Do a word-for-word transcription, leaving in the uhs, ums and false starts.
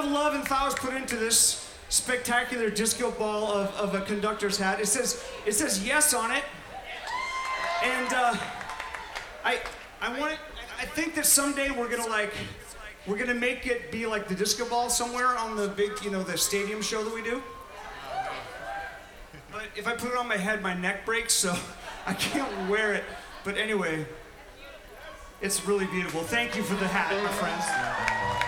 love and thought was put into this spectacular disco ball of, of a conductor's hat. It says, it says yes on it. And uh, I, I want it, I think that someday we're gonna like, we're gonna make it be like the disco ball somewhere on the big, you know, the stadium show that we do. But if I put it on my head, my neck breaks, so I can't wear it. But anyway, it's really beautiful. Thank you for the hat, my friends.